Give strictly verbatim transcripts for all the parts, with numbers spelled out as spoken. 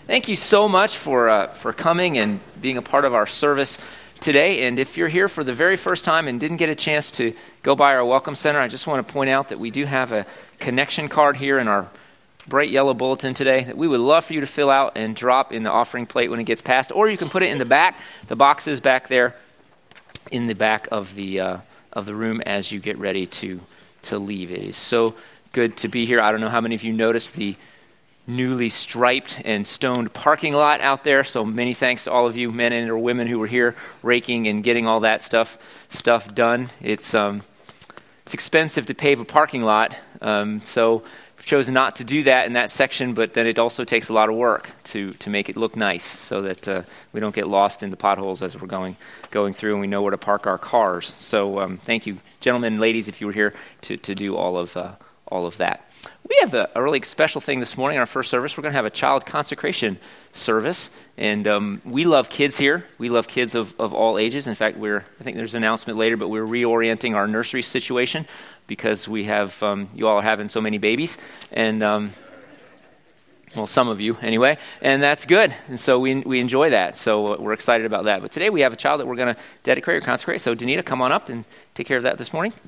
Thank you so much for uh, for coming and being a part of our service today. And if you're here for the very first time and didn't get a chance to go by our Welcome Center, I just want to point out that we do have a connection card here in our bright yellow bulletin today that we would love for you to fill out and drop in the offering plate when it gets passed, or you can put it in the back. The box is back there in the back of the uh, of the room as you get ready to to leave. It is so good to be here. I don't know how many of you noticed the newly striped and stoned parking lot out there. So many thanks to all of you, men and or women, who were here raking and getting all that stuff stuff done. It's um it's expensive to pave a parking lot, um, so we've chosen not to do that in that section. But then it also takes a lot of work to to make it look nice, so that uh, we don't get lost in the potholes as we're going going through, and we know where to park our cars. So um, thank you, gentlemen and ladies, if you were here to to do all of uh, all of that. We have a, a really special thing this morning in our first service. We're going to have a child consecration service, and um, we love kids here. We love kids of, of all ages. In fact, we're I think there's an announcement later, but we're reorienting our nursery situation because we have um, you all are having so many babies, and um, well, some of you anyway, and that's good. And so we we enjoy that. So we're excited about that. But today we have a child that we're going to dedicate or consecrate. So Danita, come on up and take care of that this morning.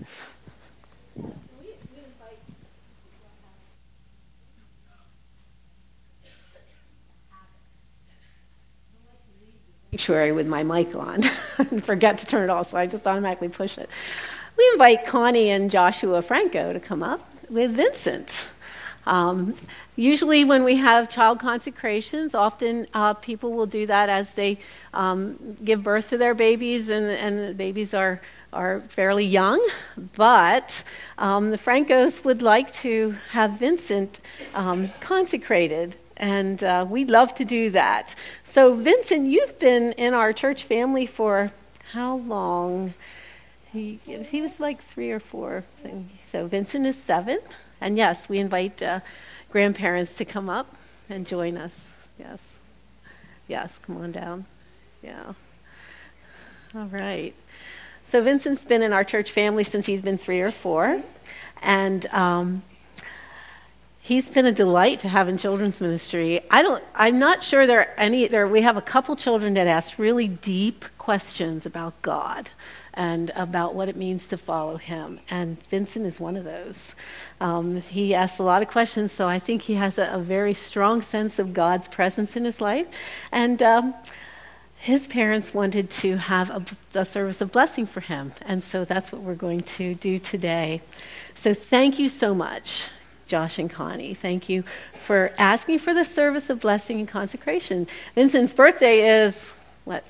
Sanctuary with my mic on and forget to turn it off, so I just automatically push it. We invite Connie and Joshua Franco to come up with Vincent. Um, usually when we have child consecrations, often uh, people will do that as they um, give birth to their babies, and, and the babies are, are fairly young, but um, the Francos would like to have Vincent um, consecrated. And uh, we'd love to do that. So, Vincent, you've been in our church family for how long? He, he was like three or four. So, Vincent is seven. And yes, we invite uh, grandparents to come up and join us. Yes. Yes, come on down. Yeah. All right. So, Vincent's been in our church family since he's been three or four. And um he's been a delight to have in children's ministry. I don't. I'm not sure there are any. There we have a couple children that ask really deep questions about God and about what it means to follow Him. And Vincent is one of those. Um, he asks a lot of questions, so I think he has a, a very strong sense of God's presence in his life. And um, his parents wanted to have a, a service of blessing for him, and so that's what we're going to do today. So thank you so much, Josh and Connie. Thank you for asking for the service of blessing and consecration. Vincent's birthday is, what?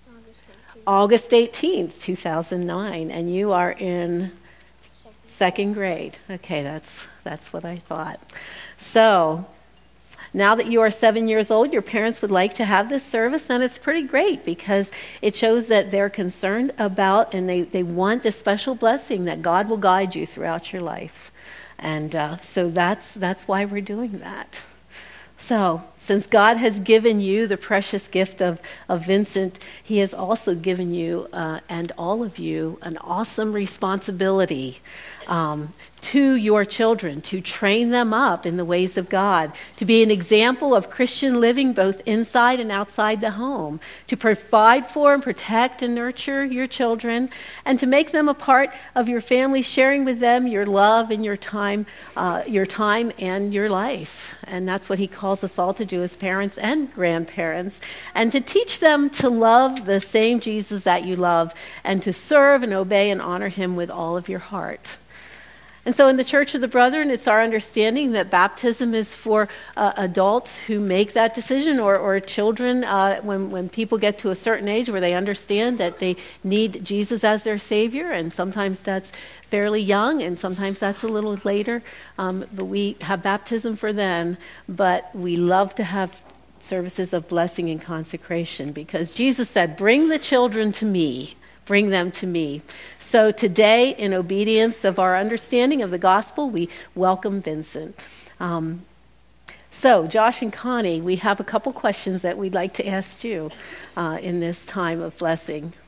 August eighteenth, two thousand nine, and you are in second grade. Okay, that's that's what I thought. So, now that you are seven years old, your parents would like to have this service, and it's pretty great because it shows that they're concerned about and they, they want this special blessing that God will guide you throughout your life. And uh, so that's that's why we're doing that. So since God has given you the precious gift of, of Vincent, He has also given you uh, and all of you an awesome responsibility um, to your children, to train them up in the ways of God, to be an example of Christian living both inside and outside the home, to provide for and protect and nurture your children, and to make them a part of your family, sharing with them your love and your time, uh, your time and your life. And that's what He calls us all to do as parents and grandparents, and to teach them to love the same Jesus that you love, and to serve and obey and honor Him with all of your heart. And so in the Church of the Brethren, it's our understanding that baptism is for uh, adults who make that decision, or, or children uh, when, when people get to a certain age where they understand that they need Jesus as their Savior, and sometimes that's fairly young, and sometimes that's a little later. Um, but we have baptism for then, but we love to have services of blessing and consecration because Jesus said, "Bring the children to me. Bring them to me." So today, in obedience of our understanding of the gospel, we welcome Vincent. Um, so, Josh and Connie, we have a couple questions that we'd like to ask you uh, in this time of blessing.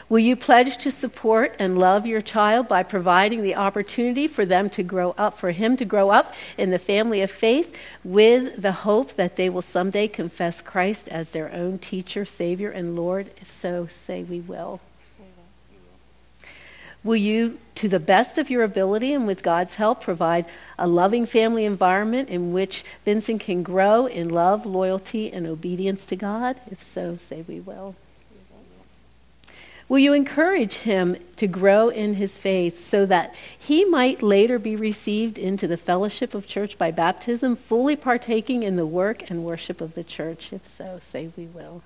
Will you pledge to support and love your child by providing the opportunity for them to grow up, for him to grow up in the family of faith with the hope that they will someday confess Christ as their own teacher, Savior, and Lord? If so, say we will. Will you, to the best of your ability and with God's help, provide a loving family environment in which Vincent can grow in love, loyalty, and obedience to God? If so, say we will. Will you encourage him to grow in his faith so that he might later be received into the fellowship of church by baptism, fully partaking in the work and worship of the church? If so, say we will.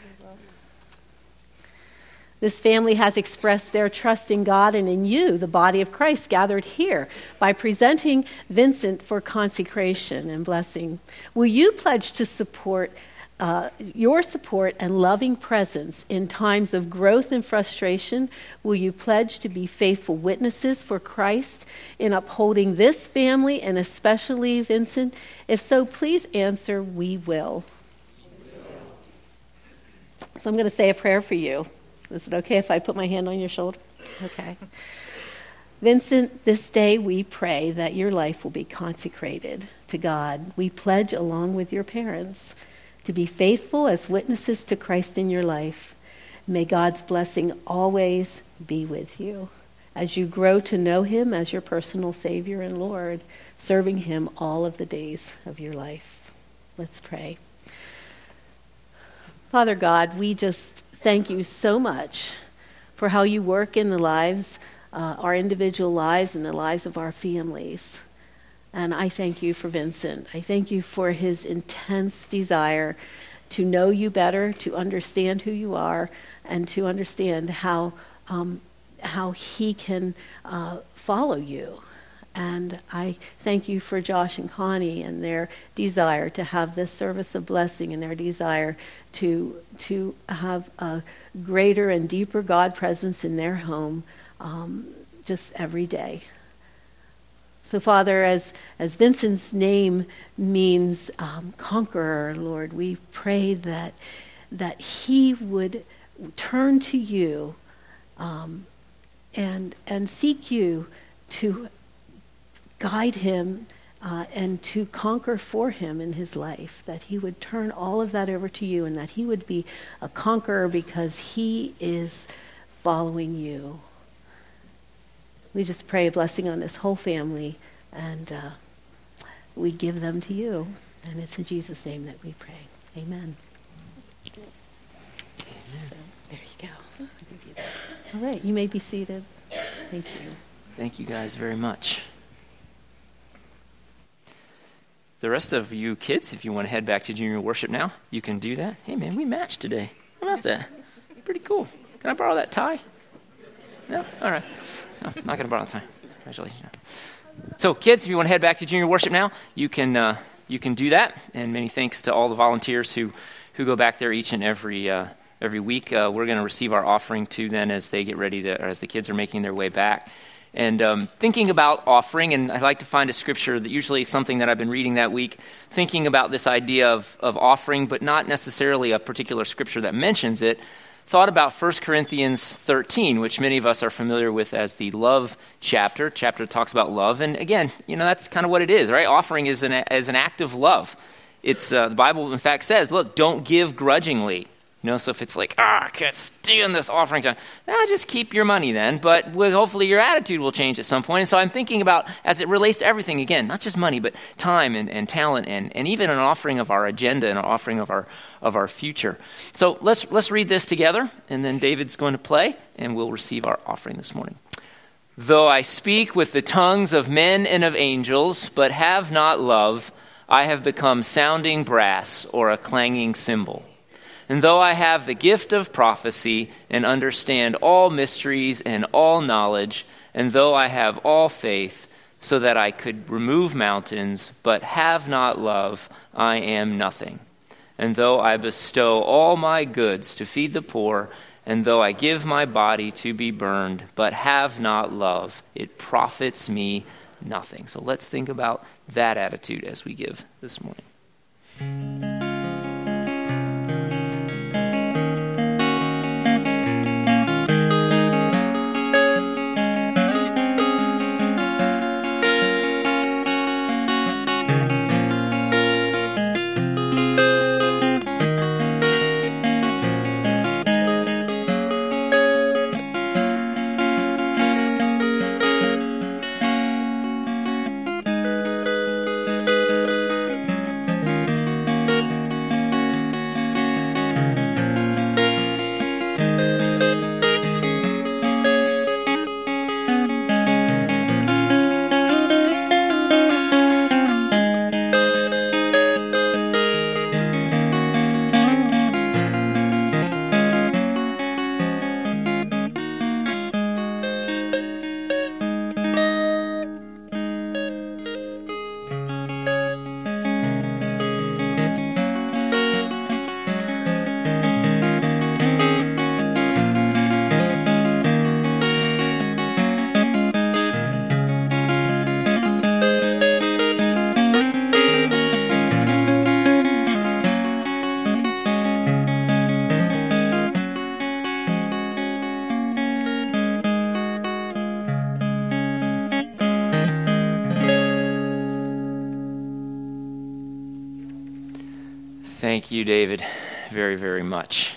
This family has expressed their trust in God and in you, the body of Christ gathered here, by presenting Vincent for consecration and blessing. Will you pledge to support uh, your support and loving presence in times of growth and frustration? Will you pledge to be faithful witnesses for Christ in upholding this family and especially Vincent? If so, please answer, we will. So I'm going to say a prayer for you. Is it okay if I put my hand on your shoulder? Okay. Vincent, this day we pray that your life will be consecrated to God. We pledge, along with your parents, to be faithful as witnesses to Christ in your life. May God's blessing always be with you as you grow to know him as your personal Savior and Lord, serving him all of the days of your life. Let's pray. Father God, we just thank you so much for how you work in the lives, uh, our individual lives and the lives of our families. And I thank you for Vincent. I thank you for his intense desire to know you better, to understand who you are, and to understand how um, how he can uh, follow you. And I thank you for Josh and Connie and their desire to have this service of blessing and their desire to to have a greater and deeper God presence in their home um, just every day. So, Father, as, as Vincent's name means um, conqueror, Lord, we pray that that he would turn to you um, and and seek you to guide him uh, and to conquer for him in his life, that he would turn all of that over to you and that he would be a conqueror because he is following you. We just pray a blessing on this whole family, and uh, we give them to you. And it's in Jesus' name that we pray. Amen. Amen. So, there you go. All right, you may be seated. Thank you. Thank you guys very much. The rest of you kids, if you want to head back to junior worship now, you can do that. Hey, man, we matched today. How about that? Pretty cool. Can I borrow that tie? No? All right. No, not going to borrow the tie. Congratulations. So, kids, if you want to head back to junior worship now, you can uh, you can do that. And many thanks to all the volunteers who, who go back there each and every uh, every week. Uh, we're going to receive our offering, too, then, as they get ready to, or as the kids are making their way back. And um, thinking about offering, and I like to find a scripture that usually is something that I've been reading that week, thinking about this idea of, of offering, but not necessarily a particular scripture that mentions it, thought about First Corinthians thirteen, which many of us are familiar with as the love chapter. Chapter talks about love, and again, you know, that's kind of what it is, right? Offering is an, is an act of love. It's uh, the Bible, in fact, says, look, don't give grudgingly. You know, so if it's like, ah, I can't stand this offering time, nah, just keep your money then. But we'll, hopefully your attitude will change at some point. And so I'm thinking about, as it relates to everything, again, not just money, but time and, and talent and, and even an offering of our agenda and an offering of our of our future. So let's let's read this together, and then David's going to play, and we'll receive our offering this morning. Though I speak with the tongues of men and of angels, but have not love, I have become sounding brass or a clanging cymbal. And though I have the gift of prophecy and understand all mysteries and all knowledge, and though I have all faith so that I could remove mountains, but have not love, I am nothing. And though I bestow all my goods to feed the poor, and though I give my body to be burned, but have not love, it profits me nothing. So let's think about that attitude as we give this morning. Thank you, David, very, very much.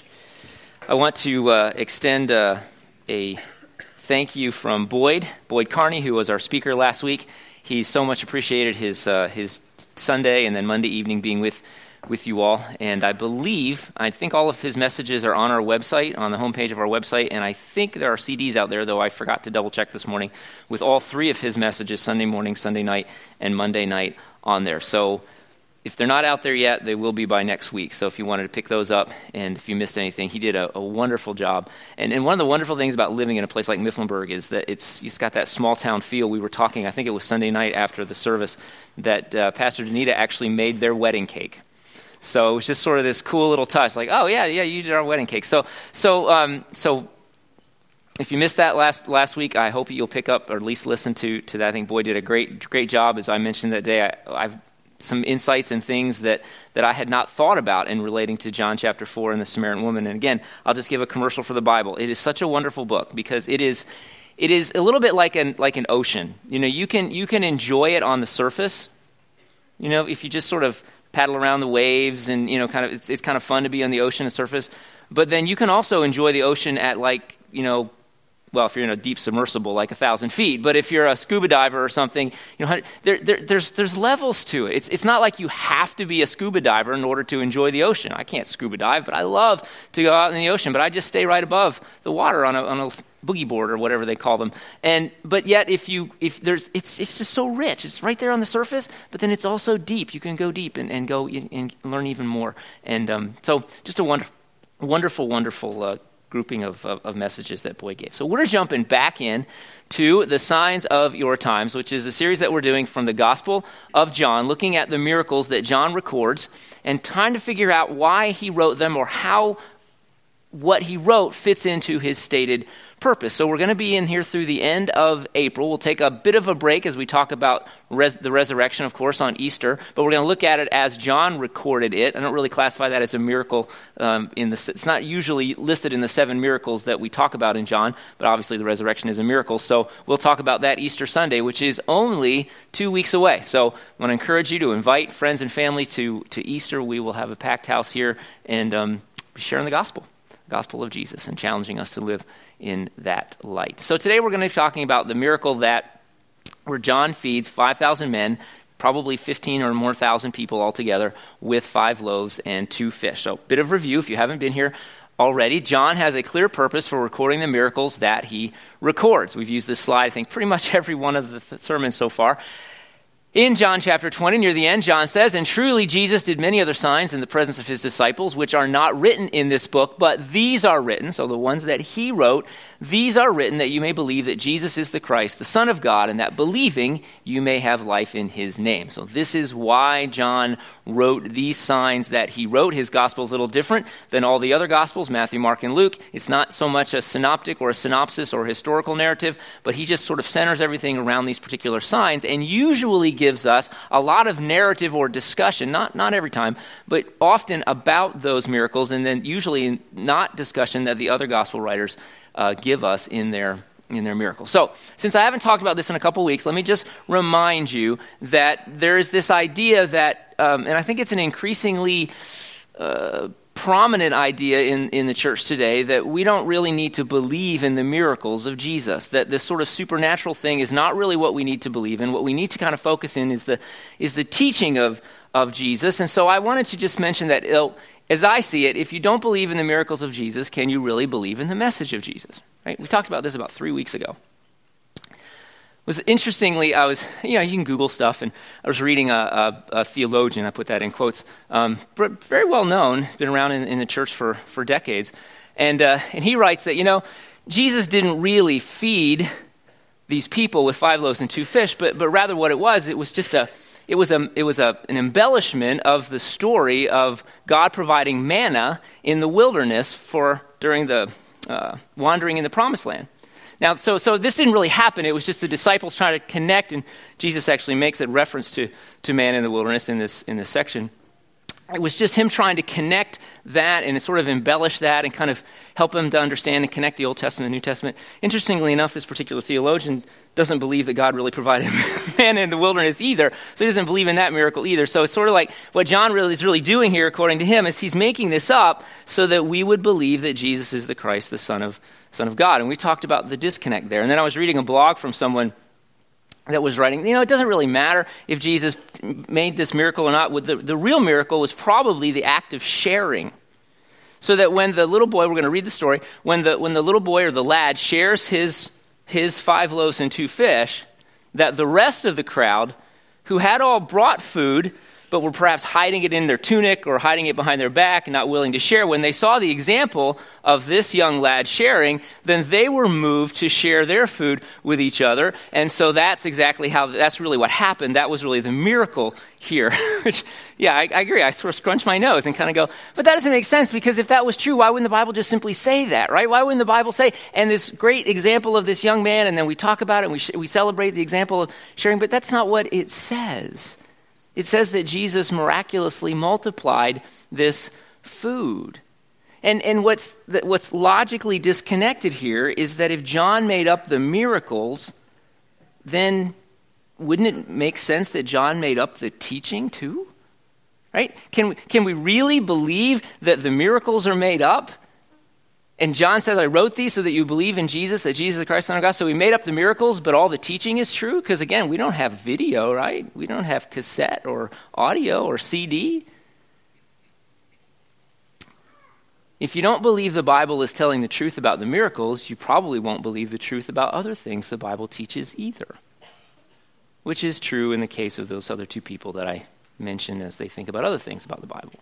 I want to uh, extend uh, a thank you from Boyd, Boyd Carney, who was our speaker last week. He so much appreciated his uh, his Sunday and then Monday evening being with, with you all. And I believe, I think all of his messages are on our website, on the homepage of our website, and I think there are C Ds out there, though I forgot to double check this morning, with all three of his messages, Sunday morning, Sunday night, and Monday night on there. So if they're not out there yet, they will be by next week. So if you wanted to pick those up, and if you missed anything, he did a, a wonderful job. And, and one of the wonderful things about living in a place like Mifflinburg is that it's it's got that small town feel. We were talking, I think it was Sunday night after the service, that uh, Pastor Danita actually made their wedding cake. So it was just sort of this cool little touch, like, oh yeah, yeah, you did our wedding cake. So so um, so. If you missed that last last week, I hope you'll pick up or at least listen to to that. I think Boyd did a great great job, as I mentioned that day. I, I've some insights and things that, that I had not thought about in relating to John chapter four and the Samaritan woman. And again, I'll just give a commercial for the Bible. It is such a wonderful book because it is it is a little bit like an like an ocean. You know, you can you can enjoy it on the surface. You know, if you just sort of paddle around the waves and, you know, kind of it's it's kind of fun to be on the ocean surface. But then you can also enjoy the ocean at like, you know, well, if you're in a deep submersible, like a thousand feet. But if you're a scuba diver or something, you know, there, there, there's there's levels to it. It's it's not like you have to be a scuba diver in order to enjoy the ocean. I can't scuba dive, but I love to go out in the ocean. But I just stay right above the water on a on a boogie board or whatever they call them. And but yet, if you if there's it's it's just so rich. It's right there on the surface, but then it's also deep. You can go deep and, and go and learn even more. And um, so, just a wonder, wonderful, wonderful. Uh, grouping of, of, of messages that Boyd gave. So we're jumping back in to the Signs of Your Times, which is a series that we're doing from the Gospel of John, looking at the miracles that John records and trying to figure out why he wrote them or how what he wrote fits into his stated purpose. So we're going to be in here through the end of April. We'll take a bit of a break as we talk about res- the resurrection, of course, on Easter, but we're going to look at it as John recorded it. I don't really classify that as a miracle. Um, in the, it's not usually listed in the seven miracles that we talk about in John, but obviously the resurrection is a miracle. So we'll talk about that Easter Sunday, which is only two weeks away. So I want to encourage you to invite friends and family to, to Easter. We will have a packed house here and um, sharing the gospel. Gospel of Jesus and challenging us to live in that light. So today we're going to be talking about the miracle that where John feeds five thousand men, probably fifteen or more thousand people altogether, with five loaves and two fish. So a bit of review if you haven't been here already. John has a clear purpose for recording the miracles that he records. We've used this slide, I think, pretty much every one of the th- sermons so far. In John chapter twenty, near the end, John says, "And truly Jesus did many other signs in the presence of his disciples, which are not written in this book, but these are written," so the ones that he wrote, "these are written that you may believe that Jesus is the Christ, the Son of God, and that believing you may have life in his name." So this is why John wrote these signs that he wrote. His gospel is a little different than all the other gospels, Matthew, Mark, and Luke. It's not so much a synoptic or a synopsis or a historical narrative, but he just sort of centers everything around these particular signs and usually gives us a lot of narrative or discussion, not not every time, but often about those miracles, and then usually not discussion that the other gospel writers uh, give us in their in their miracles. So, since I haven't talked about this in a couple weeks, let me just remind you that there is this idea that, um, and I think it's an increasingly uh, prominent idea in, in the church today, that we don't really need to believe in the miracles of Jesus, that this sort of supernatural thing is not really what we need to believe in. What we need to kind of focus in is the is the teaching of, of Jesus. And so I wanted to just mention that, as I see it, if you don't believe in the miracles of Jesus, can you really believe in the message of Jesus? Right? We talked about this about three weeks ago. Was interestingly, I was, you know, you can Google stuff, and I was reading a, a, a theologian, I put that in quotes, um, but very well known, been around in, in the church for, for decades, and uh, and he writes that, you know, Jesus didn't really feed these people with five loaves and two fish, but but rather what it was, it was just a, it was a, it was a an embellishment of the story of God providing manna in the wilderness for during the uh, wandering in the Promised Land. Now, so so this didn't really happen. It was just the disciples trying to connect, and Jesus actually makes a reference to, to man in the wilderness in this in this section. It was just him trying to connect that and sort of embellish that and kind of help them to understand and connect the Old Testament and New Testament. Interestingly enough, this particular theologian doesn't believe that God really provided manna in the wilderness either. So he doesn't believe in that miracle either. So it's sort of like what John really is really doing here, according to him, is he's making this up so that we would believe that Jesus is the Christ, the Son of, Son of God. And we talked about the disconnect there. And then I was reading a blog from someone that was writing, you know, it doesn't really matter if Jesus made this miracle or not. The, the real miracle was probably the act of sharing. So that when the little boy, we're going to read the story, when the when the little boy or the lad shares his his five loaves and two fish, that the rest of the crowd, who had all brought food, but were perhaps hiding it in their tunic or hiding it behind their back and not willing to share, when they saw the example of this young lad sharing, then they were moved to share their food with each other. And so that's exactly how, that's really what happened. That was really the miracle here. Which, yeah, I, I agree. I sort of scrunch my nose and kind of go, but that doesn't make sense, because if that was true, why wouldn't the Bible just simply say that, right? Why wouldn't the Bible say, and this great example of this young man, and then we talk about it and we, sh- we celebrate the example of sharing, but that's not what it says. It says that Jesus miraculously multiplied this food. And and what's the, what's logically disconnected here is that if John made up the miracles, then wouldn't it make sense that John made up the teaching too? Right? Can we, can we really believe that the miracles are made up? And John says, I wrote these so that you believe in Jesus, that Jesus is the Christ, Son of God. So we made up the miracles, but all the teaching is true? Because again, we don't have video, right? We don't have cassette or audio or C D. If you don't believe the Bible is telling the truth about the miracles, you probably won't believe the truth about other things the Bible teaches either. Which is true in the case of those other two people that I mentioned as they think about other things about the Bible.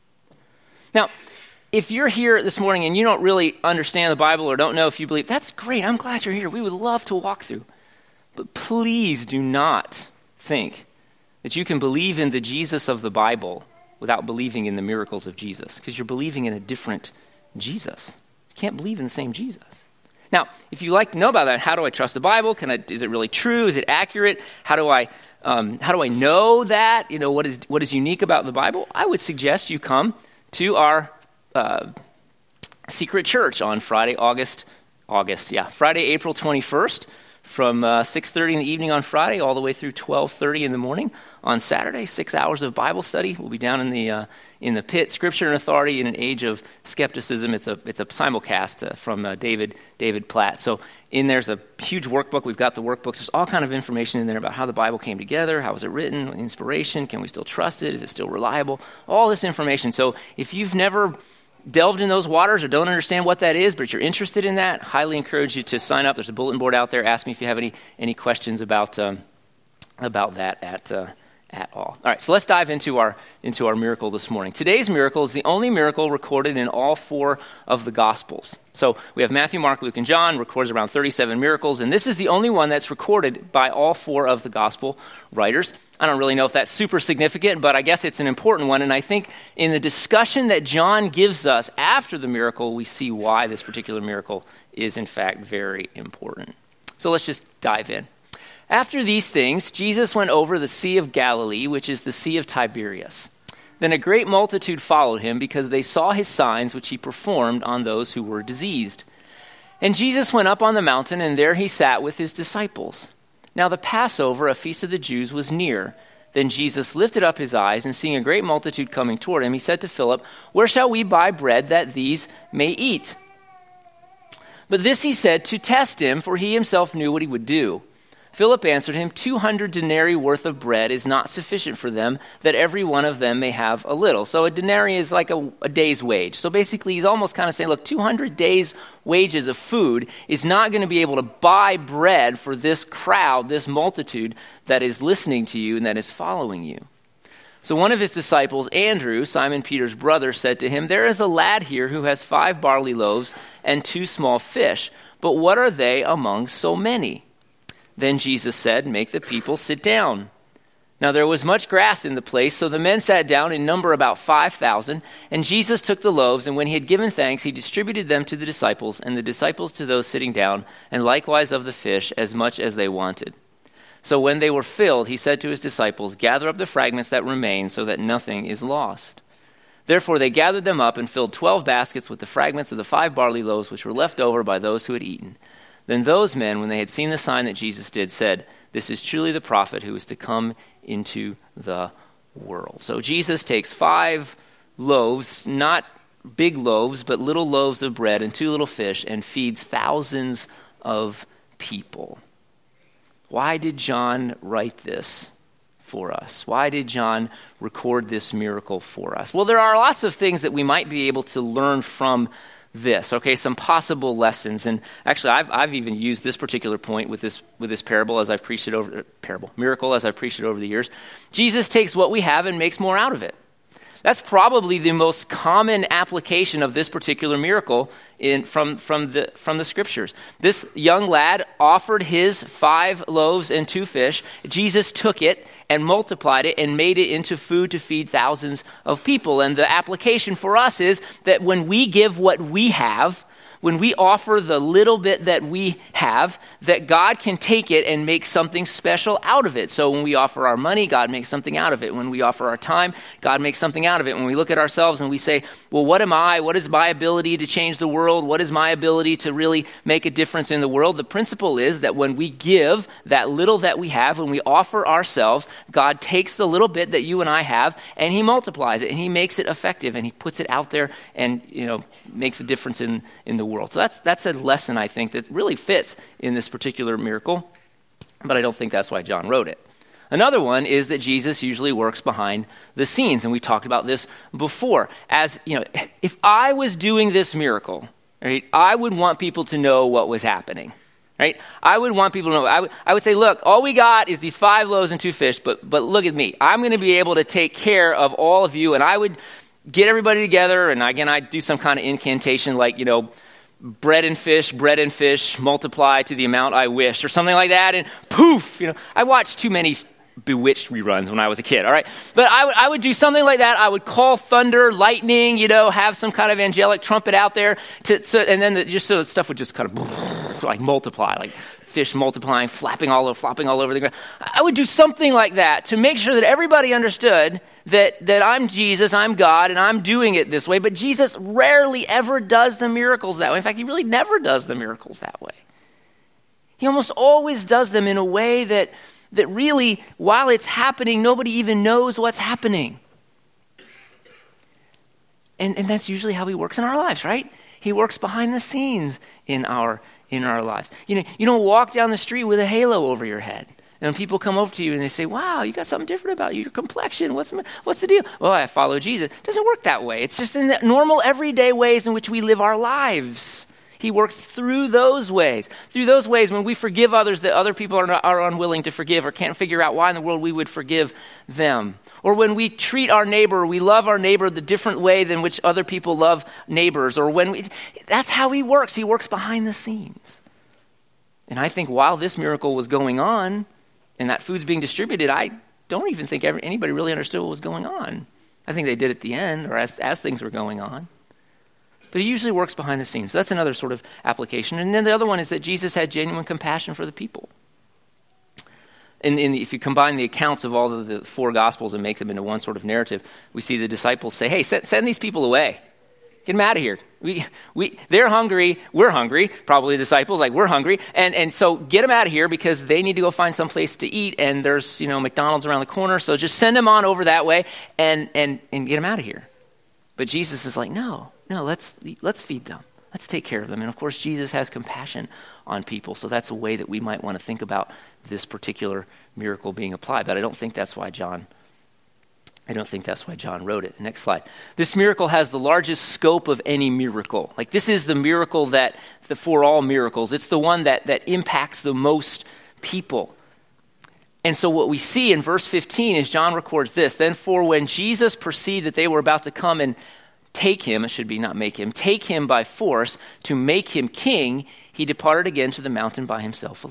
Now, if you're here this morning and you don't really understand the Bible or don't know if you believe, that's great. I'm glad you're here. We would love to walk through. But please do not think that you can believe in the Jesus of the Bible without believing in the miracles of Jesus, because you're believing in a different Jesus. You can't believe in the same Jesus. Now, if you like to know about that, how do I trust the Bible? Can I, is it really true? Is it accurate? How do I um, how do I know that? You know, what is what is unique about the Bible? I would suggest you come to our Uh, Secret Church on Friday, August, August, yeah, Friday, April twenty-first, from uh, six thirty in the evening on Friday all the way through twelve thirty in the morning on Saturday. Six hours of Bible study. We'll be down in the uh, in the pit. Scripture and Authority in an Age of Skepticism. It's a it's a simulcast uh, from uh, David David Platt. So in there's a huge workbook. We've got the workbooks. There's all kind of information in there about how the Bible came together, how was it written, inspiration. Can we still trust it? Is it still reliable? All this information. So if you've never delved in those waters or don't understand what that is, but you're interested in that, highly encourage you to sign up. There's a bulletin board out there. Ask me if you have any any questions about um, about that at uh, at all. All right, so let's dive into our into our miracle this morning. Today's miracle is the only miracle recorded in all four of the Gospels. So we have Matthew, Mark, Luke, and John, records around thirty-seven miracles, and this is the only one that's recorded by all four of the Gospel writers. I don't really know if that's super significant, but I guess it's an important one, and I think in the discussion that John gives us after the miracle, we see why this particular miracle is in fact very important. So let's just dive in. After these things, Jesus went over the Sea of Galilee, which is the Sea of Tiberias. Then a great multitude followed him because they saw his signs which he performed on those who were diseased. And Jesus went up on the mountain, and there he sat with his disciples. Now the Passover, a feast of the Jews, was near. Then Jesus lifted up his eyes, and seeing a great multitude coming toward him, he said to Philip, "Where shall we buy bread that these may eat?" But this he said to test him, for he himself knew what he would do. Philip answered him, two hundred denarii worth of bread is not sufficient for them, that every one of them may have a little. So a denarii is like a, a day's wage. So basically he's almost kind of saying, look, two hundred days' wages of food is not going to be able to buy bread for this crowd, this multitude that is listening to you and that is following you. So one of his disciples, Andrew, Simon Peter's brother, said to him, "There is a lad here who has five barley loaves and two small fish, but what are they among so many?" Then Jesus said, "Make the people sit down." Now there was much grass in the place, so the men sat down in number about five thousand. And Jesus took the loaves, and when he had given thanks, he distributed them to the disciples, and the disciples to those sitting down, and likewise of the fish, as much as they wanted. So when they were filled, he said to his disciples, "Gather up the fragments that remain, so that nothing is lost." Therefore they gathered them up and filled twelve baskets with the fragments of the five barley loaves which were left over by those who had eaten. Then those men, when they had seen the sign that Jesus did, said, "This is truly the prophet who is to come into the world." So Jesus takes five loaves, not big loaves, but little loaves of bread and two little fish, and feeds thousands of people. Why did John write this for us? Why did John record this miracle for us? Well, there are lots of things that we might be able to learn from this, okay, some possible lessons. And actually, I've I've even used this particular point with this with this parable as I've preached it over, parable, miracle as I've preached it over the years. Jesus takes what we have and makes more out of it. That's probably the most common application of this particular miracle in from, from the from the scriptures. This young lad offered his five loaves and two fish. Jesus took it and multiplied it and made it into food to feed thousands of people. And the application for us is that when we give what we have, when we offer the little bit that we have, that God can take it and make something special out of it. So when we offer our money, God makes something out of it. When we offer our time, God makes something out of it. When we look at ourselves and we say, well, what am I? What is my ability to change the world? What is my ability to really make a difference in the world? The principle is that when we give that little that we have, when we offer ourselves, God takes the little bit that you and I have and he multiplies it and he makes it effective and he puts it out there and, you know, makes a difference in, in the world. world. So that's that's a lesson, I think, that really fits in this particular miracle, but I don't think that's why John wrote it. Another one is that Jesus usually works behind the scenes, and we talked about this before. As, you know, if I was doing this miracle, right, I would want people to know what was happening, right? I would want people to know. I would, I would say, look, all we got is these five loaves and two fish, but but look at me. I'm going to be able to take care of all of you, and I would get everybody together, and again, I'd do some kind of incantation like, you know, bread and fish, bread and fish, multiply to the amount I wish, or something like that, and poof, you know, I watched too many Bewitched reruns when I was a kid, all right? But I, w- I would do something like that. I would call thunder, lightning, you know, have some kind of angelic trumpet out there, to, so, and then the, just so the stuff would just kind of like multiply, like fish multiplying, flapping all over, flopping all over the ground. I would do something like that to make sure that everybody understood that, that I'm Jesus, I'm God, and I'm doing it this way. But Jesus rarely ever does the miracles that way. In fact, he really never does the miracles that way. He almost always does them in a way that that really, while it's happening, nobody even knows what's happening. And, and that's usually how he works in our lives, right? He works behind the scenes in our in our lives. You know, you don't walk down the street with a halo over your head. And people come over to you and they say, wow, you got something different about you, your complexion. What's, what's the deal? Well, I follow Jesus. It doesn't work that way. It's just in the normal, everyday ways in which we live our lives. He works through those ways. Through those ways when we forgive others that other people are, not, are unwilling to forgive or can't figure out why in the world we would forgive them. Or when we treat our neighbor, we love our neighbor the different way than which other people love neighbors. Or when we, that's how he works. He works behind the scenes. And I think while this miracle was going on and that food's being distributed, I don't even think ever, anybody really understood what was going on. I think they did at the end or as, as things were going on. But he usually works behind the scenes. So that's another sort of application. And then the other one is that Jesus had genuine compassion for the people. And, and if you combine the accounts of all of the four Gospels and make them into one sort of narrative, we see the disciples say, hey, send, send these people away. Get them out of here. We, we, they're hungry. We're hungry. Probably the disciples, like, we're hungry. And, and so get them out of here because they need to go find some place to eat. And there's, you know, McDonald's around the corner. So just send them on over that way and, and, and get them out of here. But Jesus is like, no. No, let's let's feed them. Let's take care of them. And of course, Jesus has compassion on people. So that's a way that we might want to think about this particular miracle being applied. But I don't think that's why John, I don't think that's why John wrote it. Next slide. This miracle has the largest scope of any miracle. Like this is the miracle that, the, for all miracles, it's the one that, that impacts the most people. And so what we see in verse fifteen is John records this. Then for when Jesus perceived that they were about to come and take him, it should be not make him, take him by force to make him king, he departed again to the mountain by himself alone.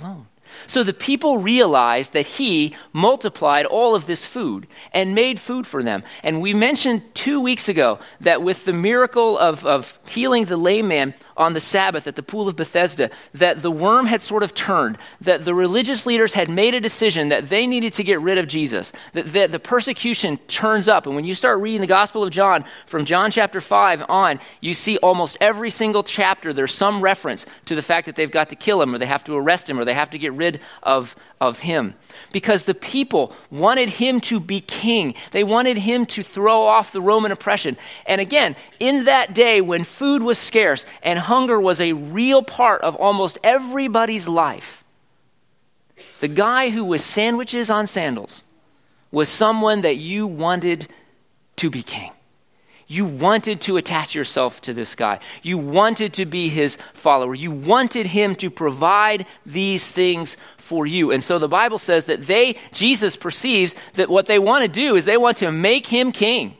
So the people realized that he multiplied all of this food and made food for them. And we mentioned two weeks ago that with the miracle of, of healing the lame man on the Sabbath at the pool of Bethesda, that the worm had sort of turned, that the religious leaders had made a decision that they needed to get rid of Jesus, that, that the persecution turns up. And when you start reading the Gospel of John, from John chapter five on, you see almost every single chapter there's some reference to the fact that they've got to kill him, or they have to arrest him, or they have to get rid of, of him. Because the people wanted him to be king. They wanted him to throw off the Roman oppression. And again, in that day when food was scarce and hunger was a real part of almost everybody's life, the guy who was sandwiches on sandals was someone that you wanted to be king. You wanted to attach yourself to this guy. You wanted to be his follower. You wanted him to provide these things for you. And so the Bible says that they, Jesus perceives that what they want to do is they want to make him king.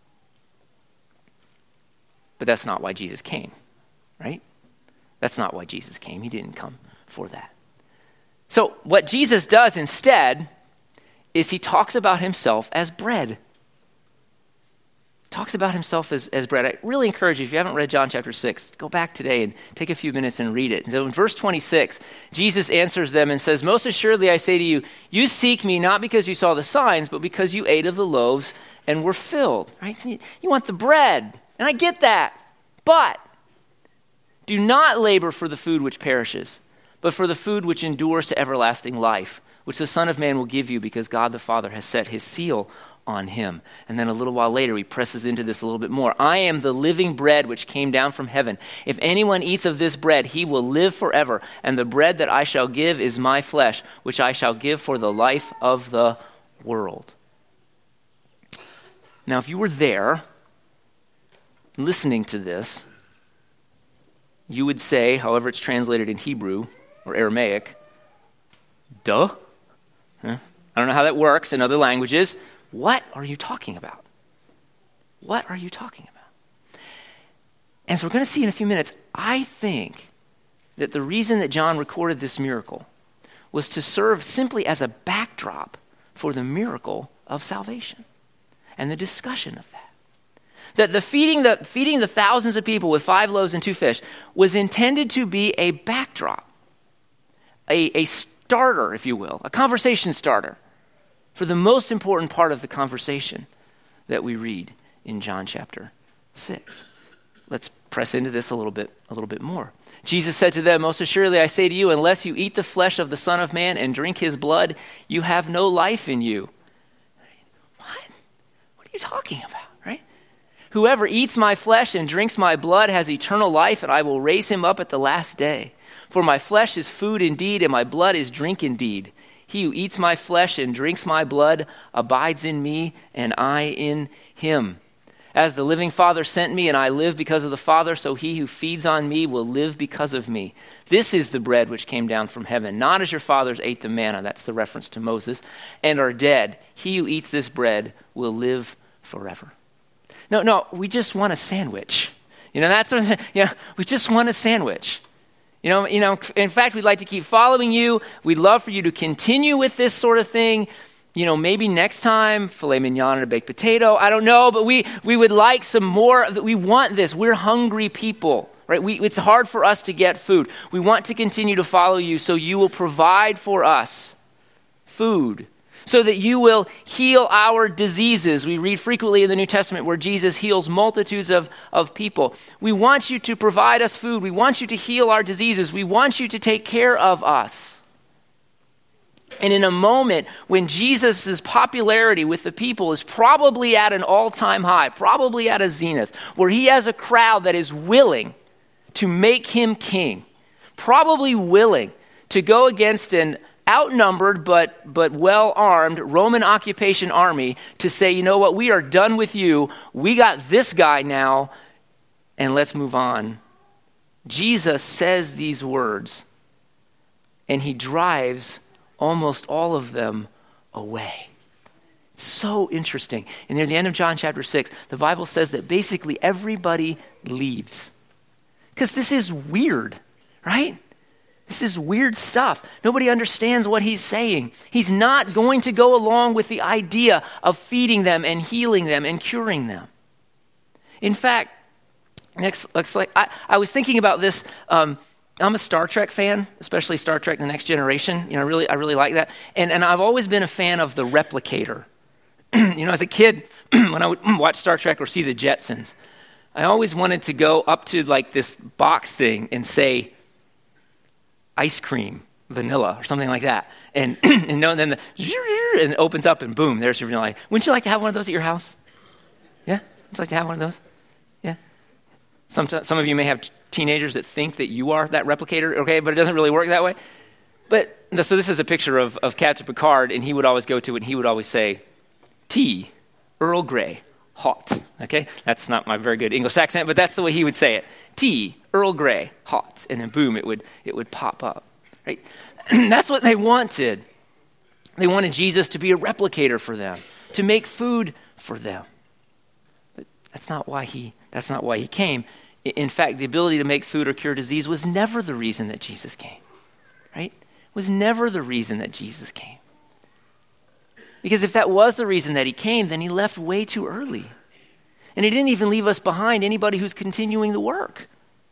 But that's not why Jesus came, right? That's not why Jesus came. He didn't come for that. So what Jesus does instead is he talks about himself as bread. Talks about himself as, as bread. I really encourage you, if you haven't read John chapter six, go back today and take a few minutes and read it. So in verse twenty-six, Jesus answers them and says, "Most assuredly I say to you, you seek me not because you saw the signs, but because you ate of the loaves and were filled." Right? You want the bread, and I get that. But do not labor for the food which perishes, but for the food which endures to everlasting life, which the Son of Man will give you, because God the Father has set his seal on him. And then a little while later, he presses into this a little bit more. "I am the living bread which came down from heaven. If anyone eats of this bread, he will live forever. And the bread that I shall give is my flesh, which I shall give for the life of the world." Now, if you were there listening to this, you would say, however it's translated in Hebrew or Aramaic, duh? Huh? I don't know how that works in other languages. What are you talking about? What are you talking about? And so we're going to see in a few minutes, I think that the reason that John recorded this miracle was to serve simply as a backdrop for the miracle of salvation and the discussion of that. That the feeding the feeding the thousands of people with five loaves and two fish was intended to be a backdrop, a, a starter, if you will, a conversation starter for the most important part of the conversation that we read in John chapter six. Let's press into this a little bit, a little bit more. Jesus said to them, "Most assuredly I say to you, unless you eat the flesh of the Son of Man and drink his blood, you have no life in you." What? What are you talking about, right? "Whoever eats my flesh and drinks my blood has eternal life, and I will raise him up at the last day. For my flesh is food indeed, and my blood is drink indeed. He who eats my flesh and drinks my blood abides in me, and I in him. As the living Father sent me, and I live because of the Father, so he who feeds on me will live because of me. This is the bread which came down from heaven, not as your fathers ate the manna," that's the reference to Moses, "and are dead. He who eats this bread will live forever." No, no, we just want a sandwich. You know, that's what, you know, we just want a sandwich. You know, you know, in fact, we'd like to keep following you. We'd love for you to continue with this sort of thing. You know, maybe next time, filet mignon and a baked potato. I don't know, but we we would like some more. We want this. We're hungry people, right? We, it's hard for us to get food. We want to continue to follow you, so you will provide for us food, so that you will heal our diseases. We read frequently in the New Testament where Jesus heals multitudes of, of people. We want you to provide us food. We want you to heal our diseases. We want you to take care of us. And in a moment when Jesus' popularity with the people is probably at an all-time high, probably at a zenith, where he has a crowd that is willing to make him king, probably willing to go against an outnumbered but but well-armed Roman occupation army to say, you know what, we are done with you. We got this guy now, and let's move on. Jesus says these words, and he drives almost all of them away. It's so interesting. And near the end of John chapter six, the Bible says that basically everybody leaves. Because this is weird, right? This is weird stuff. Nobody understands what he's saying. He's not going to go along with the idea of feeding them and healing them and curing them. In fact, next, looks like I, I was thinking about this. Um, I'm a Star Trek fan, especially Star Trek: The Next Generation. You know, really, I really like that. And and I've always been a fan of the replicator. You know, as a kid, when I would watch Star Trek or see the Jetsons, I always wanted to go up to like this box thing and say, ice cream, vanilla, or something like that. And, and then the, and it opens up and boom, there's your vanilla. Wouldn't you like to have one of those at your house? Yeah? Would you like to have one of those? Yeah? Some, some of you may have teenagers that think that you are that replicator, okay, but it doesn't really work that way. But, so this is a picture of, of Captain Picard, and he would always go to it, and he would always say, tea, Earl Grey, hot, okay? That's not my very good English accent, but that's the way he would say it. Tea, Earl Grey, hot, and then boom, it would it would pop up, right? That's what they wanted. They wanted Jesus to be a replicator for them, to make food for them. But that's not why he that's not why he came. In fact, the ability to make food or cure disease was never the reason that Jesus came, right? It was never the reason that Jesus came. Because if that was the reason that he came, then he left way too early. And he didn't even leave us behind anybody who's continuing the work.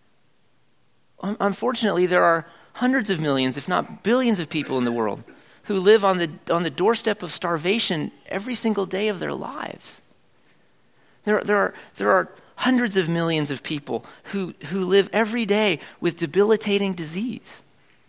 Unfortunately, there are hundreds of millions, if not billions of people in the world who live on the on the doorstep of starvation every single day of their lives. There, there are there are hundreds of millions of people who, who live every day with debilitating disease.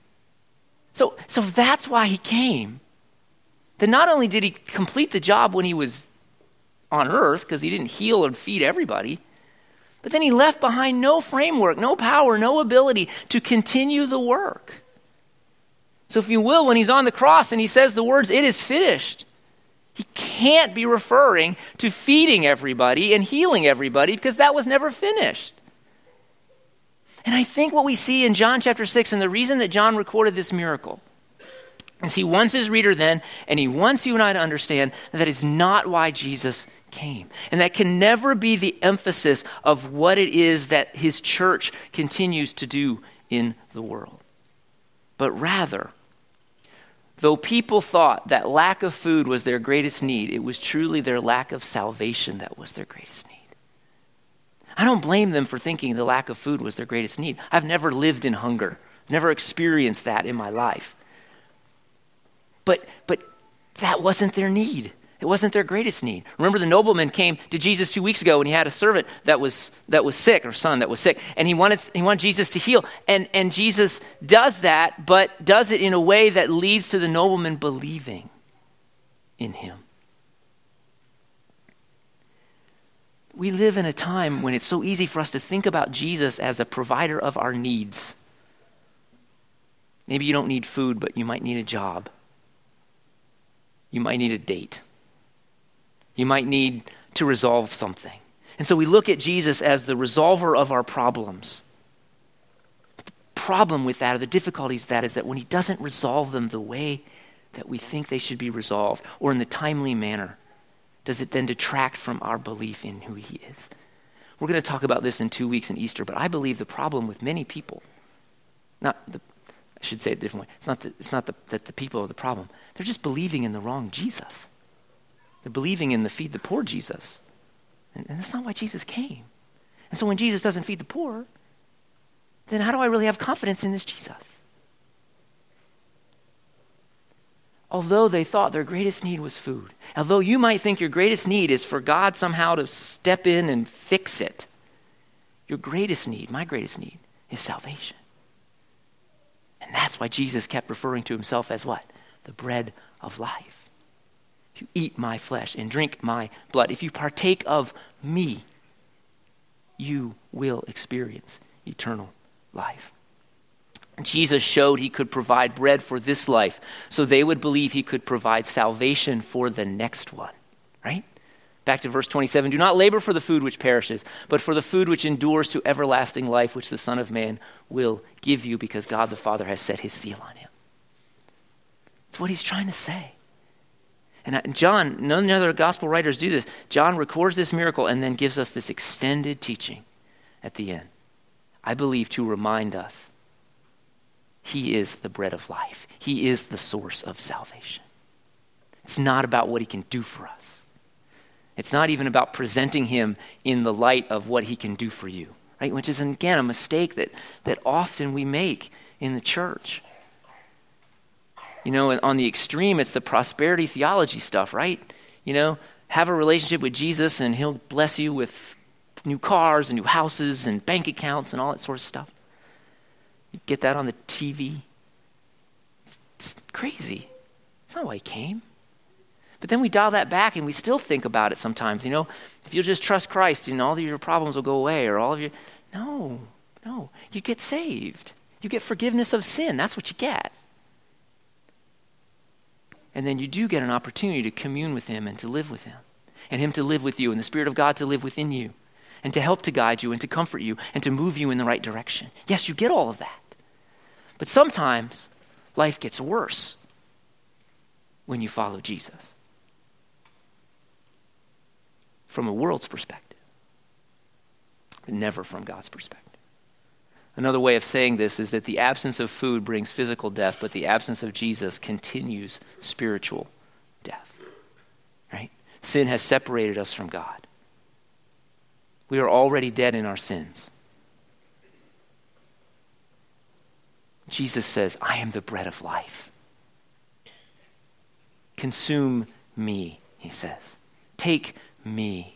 So, so that's why he came. That not only did he complete the job when he was on earth, because he didn't heal and feed everybody, but then he left behind no framework, no power, no ability to continue the work. So if you will, when he's on the cross and he says the words, "It is finished," he can't be referring to feeding everybody and healing everybody, because that was never finished. And I think what we see in John chapter six, and the reason that John recorded this miracle, is he wants his reader then, and he wants you and I to understand that that is not why Jesus came. And that can never be the emphasis of what it is that his church continues to do in the world. But rather, though people thought that lack of food was their greatest need, it was truly their lack of salvation that was their greatest need. I don't blame them for thinking the lack of food was their greatest need. I've never lived in hunger, never experienced that in my life. But but that wasn't their need. It wasn't their greatest need. Remember, the nobleman came to Jesus two weeks ago, and he had a servant that was that was sick, or son that was sick, and he wanted he wanted Jesus to heal. And and Jesus does that, but does it in a way that leads to the nobleman believing in him. We live in a time when it's so easy for us to think about Jesus as a provider of our needs. Maybe you don't need food, but you might need a job. You might need a date. You might need to resolve something. And so we look at Jesus as the resolver of our problems. But the problem with that, or the difficulties with that, is that when he doesn't resolve them the way that we think they should be resolved, or in the timely manner, does it then detract from our belief in who he is? We're going to talk about this in two weeks in Easter, but I believe the problem with many people, not the, I should say it a different way, it's not, the, it's not the, that the people are the problem. They're just believing in the wrong Jesus. They're believing in the feed the poor Jesus. And, and that's not why Jesus came. And so when Jesus doesn't feed the poor, then how do I really have confidence in this Jesus? Although they thought their greatest need was food, although you might think your greatest need is for God somehow to step in and fix it, your greatest need, my greatest need, is salvation. And that's why Jesus kept referring to himself as what? The bread of life. If you eat my flesh and drink my blood, if you partake of me, you will experience eternal life. Jesus showed he could provide bread for this life, so they would believe he could provide salvation for the next one, right? Back to verse twenty-seven, do not labor for the food which perishes, but for the food which endures to everlasting life, which the Son of Man will give you, because God the Father has set his seal on him. That's what he's trying to say. And John, none other gospel writers do this. John records this miracle and then gives us this extended teaching at the end. I believe to remind us he is the bread of life. He is the source of salvation. It's not about what he can do for us. It's not even about presenting him in the light of what he can do for you, right? Which is, again, a mistake that, that often we make in the church. You know, on the extreme, it's the prosperity theology stuff, right? You know, have a relationship with Jesus and he'll bless you with new cars and new houses and bank accounts and all that sort of stuff. You get that on the T V. It's, it's crazy. That's not why he came. But then we dial that back and we still think about it sometimes. You know, if you'll just trust Christ, and all of your problems will go away, or all of your... No, no. You get saved. You get forgiveness of sin. That's what you get. And then you do get an opportunity to commune with him and to live with him. And him to live with you, and the Spirit of God to live within you. And to help to guide you and to comfort you and to move you in the right direction. Yes, you get all of that. But sometimes life gets worse when you follow Jesus. From a world's perspective, but never from God's perspective. Another way of saying this is that the absence of food brings physical death, but the absence of Jesus continues spiritual death. Right? Sin has separated us from God. We are already dead in our sins. Jesus says, I am the bread of life. Consume me, he says. Take me.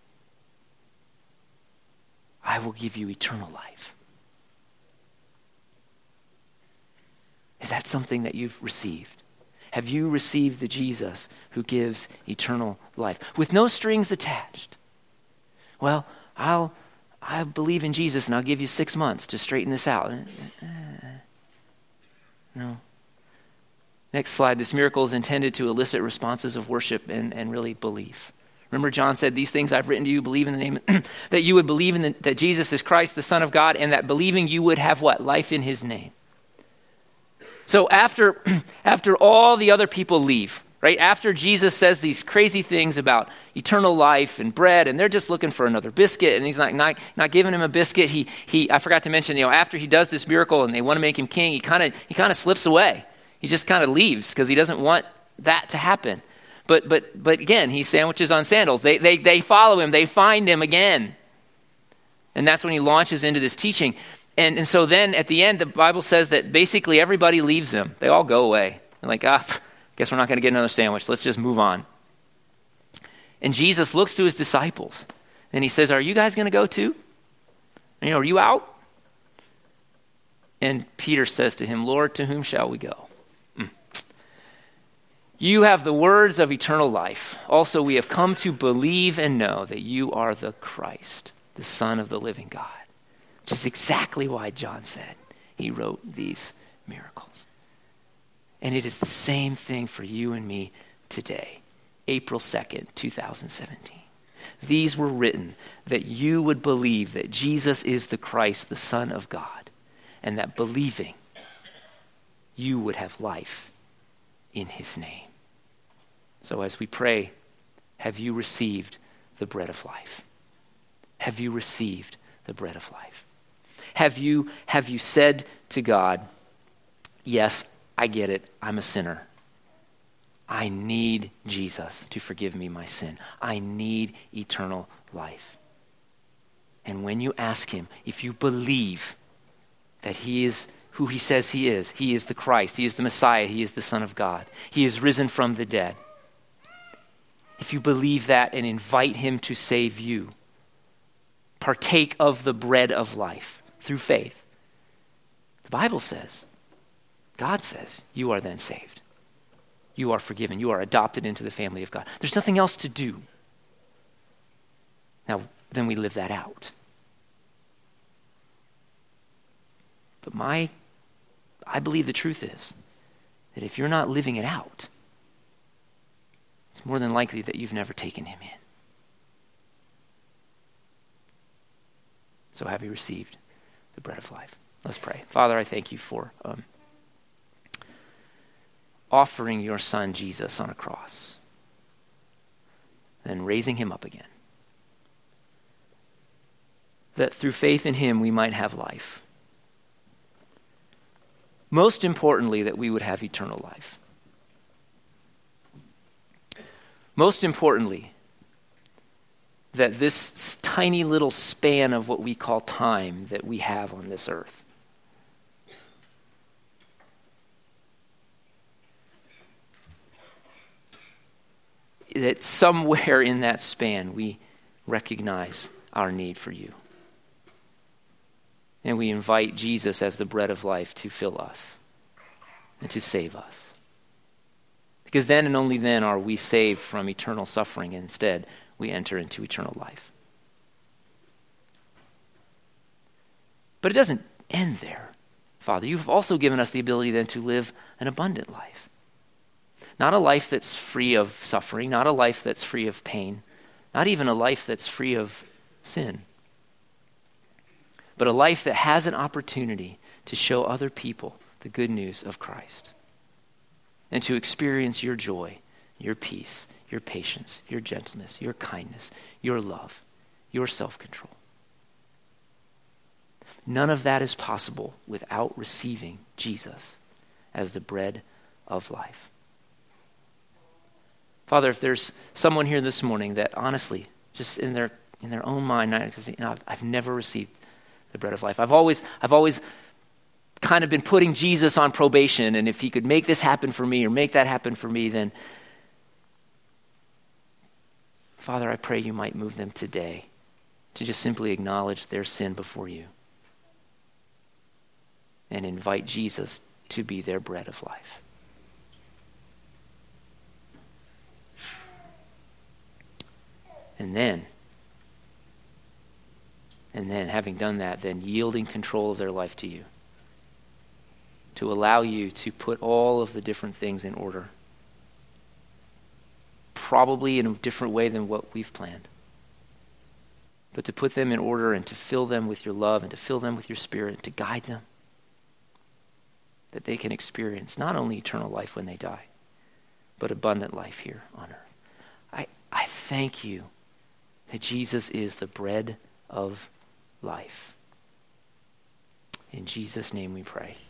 I will give you eternal life. Is that something that you've received? Have you received the Jesus who gives eternal life with no strings attached? Well, I'll I believe in Jesus and I'll give you six months to straighten this out. No. Next slide. This miracle is intended to elicit responses of worship and, and really belief. Remember, John said, these things I've written to you, believe in the name, that you would believe in the, that Jesus is Christ, the Son of God, and that believing you would have what? Life in his name. So after, after all the other people leave, right? After Jesus says these crazy things about eternal life and bread, and they're just looking for another biscuit, and he's not, not, not giving him a biscuit. He, he, I forgot to mention, you know, after he does this miracle and they want to make him king, he kind of, he kind of slips away. He just kind of leaves because he doesn't want that to happen. But but but again, he sandwiches on sandals. They they they follow him. They find him again. And that's when he launches into this teaching. And, and so then at the end, the Bible says that basically everybody leaves him. They all go away. They're like, ah, guess we're not going to get another sandwich. Let's just move on. And Jesus looks to his disciples and he says, are you guys going to go too? You know, are you out? And Peter says to him, Lord, to whom shall we go? You have the words of eternal life. Also, we have come to believe and know that you are the Christ, the Son of the living God. Which is exactly why John said he wrote these miracles. And it is the same thing for you and me today, April second, twenty seventeen. These were written that you would believe that Jesus is the Christ, the Son of God, and that believing you would have life in his name. So as we pray, have you received the bread of life? Have you received the bread of life? Have you, have you said to God, yes, I get it, I'm a sinner. I need Jesus to forgive me my sin. I need eternal life. And when you ask him, if you believe that he is who he says he is, he is the Christ, he is the Messiah, he is the Son of God, he is risen from the dead. If you believe that and invite him to save you, partake of the bread of life through faith, the Bible says, God says, you are then saved. You are forgiven. You are adopted into the family of God. There's nothing else to do. Now, then we live that out. But my, I believe the truth is that if you're not living it out, it's more than likely that you've never taken him in. So have you received the bread of life? Let's pray. Father, I thank you for um, offering your son Jesus on a cross, then raising him up again, that through faith in him we might have life. Most importantly, that we would have eternal life. Most importantly, that this tiny little span of what we call time that we have on this earth, that somewhere in that span we recognize our need for you. And we invite Jesus as the bread of life to fill us and to save us. Because then and only then are we saved from eternal suffering. Instead, we enter into eternal life. But it doesn't end there, Father. You've also given us the ability then to live an abundant life. Not a life that's free of suffering, not a life that's free of pain, not even a life that's free of sin, but a life that has an opportunity to show other people the good news of Christ and to experience your joy, your peace, your patience, your gentleness, your kindness, your love, your self-control. None of that is possible without receiving Jesus as the bread of life. Father, if there's someone here this morning that honestly, just in their in their own mind, you know, I've, I've never received the bread of life. I've always I've always kind of been putting Jesus on probation, and if he could make this happen for me or make that happen for me, then Father, I pray you might move them today to just simply acknowledge their sin before you and invite Jesus to be their bread of life. And then, and then having done that, then yielding control of their life to you, to allow you to put all of the different things in order, probably in a different way than what we've planned, but to put them in order and to fill them with your love and to fill them with your spirit and to guide them, that they can experience not only eternal life when they die, but abundant life here on earth. I, I thank you that Jesus is the bread of life. In Jesus' name we pray.